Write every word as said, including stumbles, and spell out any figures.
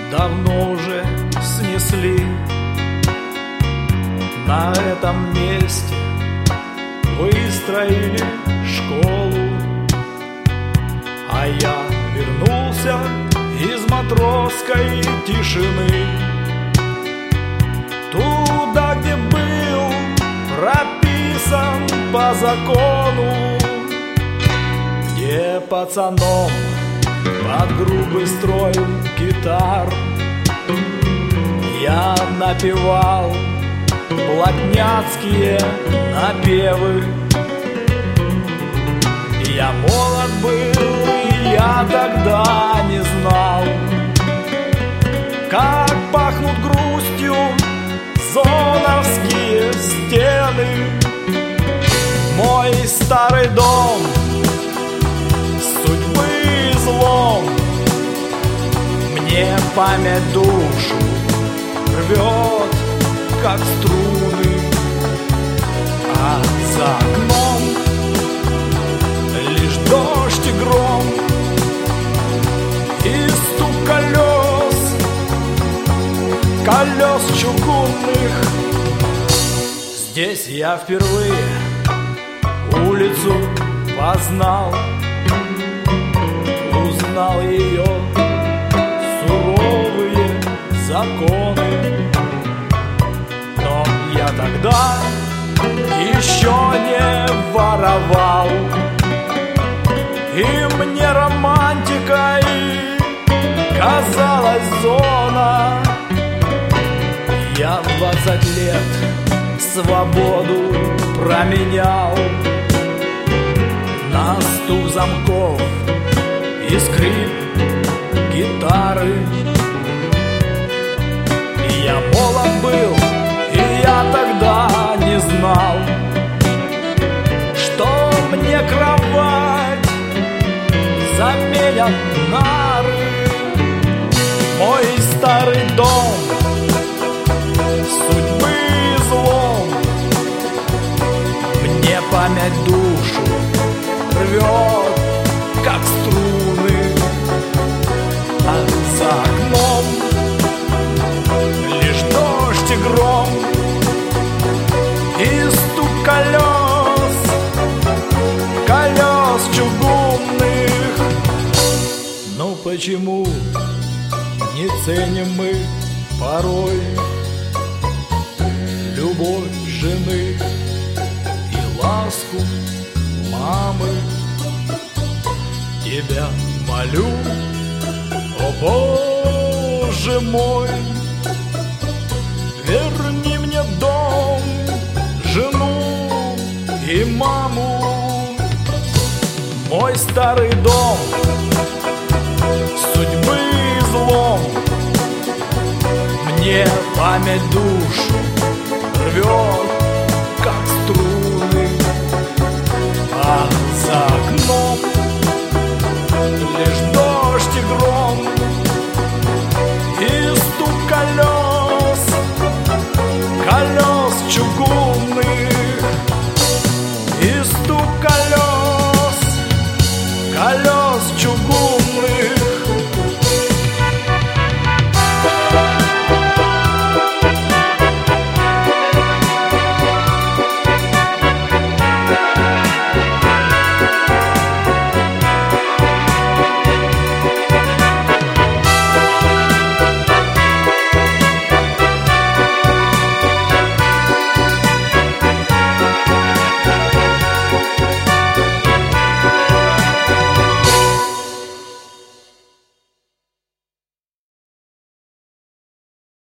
давно уже снесли. На этом месте выстроили школу, а я вернулся из матросской тишины, туда, где был прописан по закону, где пацаном под грубый строй гитар я напевал блатняцкие напевы. Я молод был, и я тогда не знал, как пахнут грустью зоновские стены. Мой старый дом, судьбы злом, мне память душу рвет, как струны, а за окном лишь дождь и гром и стук колес, колес чугунных. Здесь я впервые улицу познал, узнал ее суровые законы. Но я тогда еще не воровал, и мне романтикой казалась зона. Я в двадцать лет свободу променял на стук замков и скрип гитары. Я молод был, и я тогда не знал, что мне кровать заменят нары. Мой старый дом, судьбы злом, мне память душу рвет, как струны, а за окном лишь дождь и гром и стук колес, колес чугунных. Ну почему не ценим мы порой любовь жены и ласку мамы? Тебя молю, о Боже мой, верни мне дом, жену и маму. Мой старый дом, судьбы злом, мне память душу рвет, как струны, а за окном